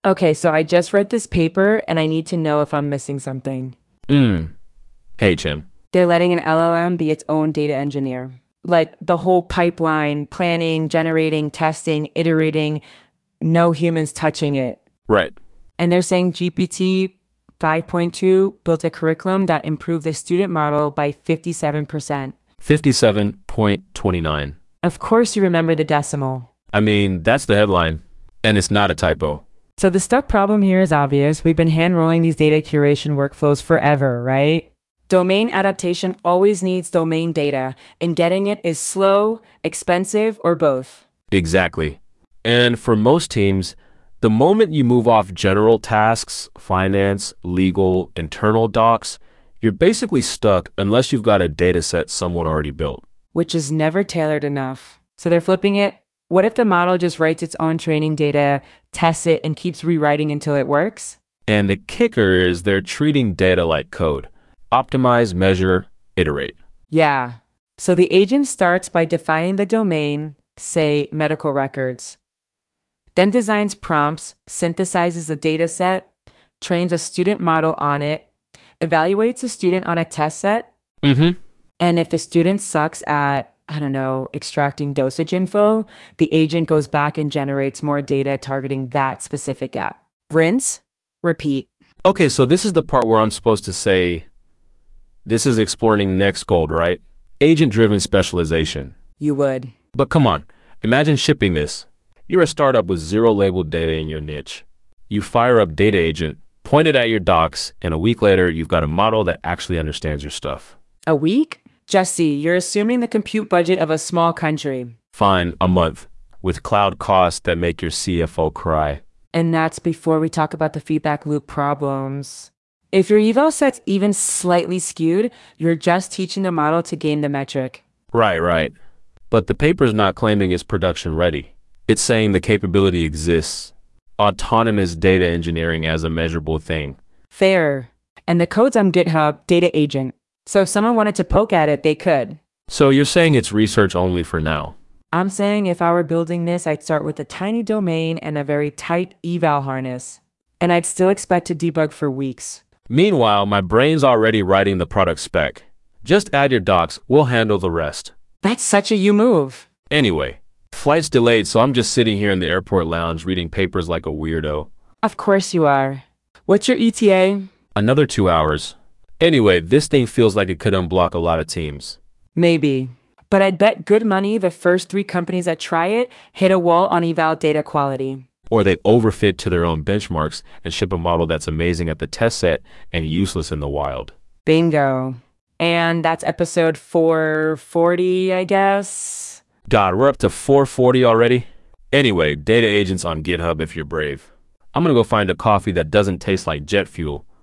Okay, so I just read this paper and I need to know if I'm missing something. Mm. Hey, Jim. They're letting an LLM be its own data engineer. Like the whole pipeline, planning, generating, testing, iterating, no humans touching it. Right. And they're saying GPT 5.2 built a curriculum that improved the student model by 57%. 57.29. Of course, you remember the decimal. I mean, that's the headline. And it's not a typo. So the stuck problem here is obvious. We've been hand rolling these data curation workflows forever, right? Domain adaptation always needs domain data, and getting it is slow, expensive, or both. Exactly. And for most teams, the moment you move off general tasks, finance, legal, internal docs, you're basically stuck unless you've got a data set someone already built. Which is never tailored enough. So they're flipping it. What if the model just writes its own training data, tests it, and keeps rewriting until it works? And the kicker is they're treating data like code. Optimize, measure, iterate. Yeah. So the agent starts by defining the domain, say medical records, then designs prompts, synthesizes a data set, trains a student model on it, evaluates a student on a test set, Mm-hmm. and if the student sucks at, I don't know, extracting dosage info, the agent goes back and generates more data targeting that specific app. Rinse, repeat. Okay, so this is the part where I'm supposed to say, this is exploring next gold, right? Agent-driven specialization. You would. But come on, imagine shipping this. You're a startup with zero labeled data in your niche. You fire up Data Agent, point it at your docs, and a week later, you've got a model that actually understands your stuff. A week? Jesse, you're assuming the compute budget of a small country. Fine, a month, with cloud costs that make your CFO cry. And that's before we talk about the feedback loop problems. If your eval set's even slightly skewed, you're just teaching the model to gain the metric. Right. But the paper's not claiming it's production ready. It's saying the capability exists. Autonomous data engineering as a measurable thing. Fair. And the code's on GitHub, Data Agent. So if someone wanted to poke at it, they could. So you're saying it's research only for now? I'm saying if I were building this, I'd start with a tiny domain and a very tight eval harness. And I'd still expect to debug for weeks. Meanwhile, my brain's already writing the product spec. Just add your docs, we'll handle the rest. That's such a you move. Anyway, flight's delayed, so I'm just sitting here in the airport lounge reading papers like a weirdo. Of course you are. What's your ETA? Another 2 hours. Anyway, this thing feels like it could unblock a lot of teams. Maybe. But I'd bet good money the first 3 companies that try it hit a wall on eval data quality. Or they overfit to their own benchmarks and ship a model that's amazing at the test set and useless in the wild. Bingo. And that's episode 440, I guess. God, we're up to 440 already? Anyway, Data Agent's on GitHub if you're brave. I'm gonna go find a coffee that doesn't taste like jet fuel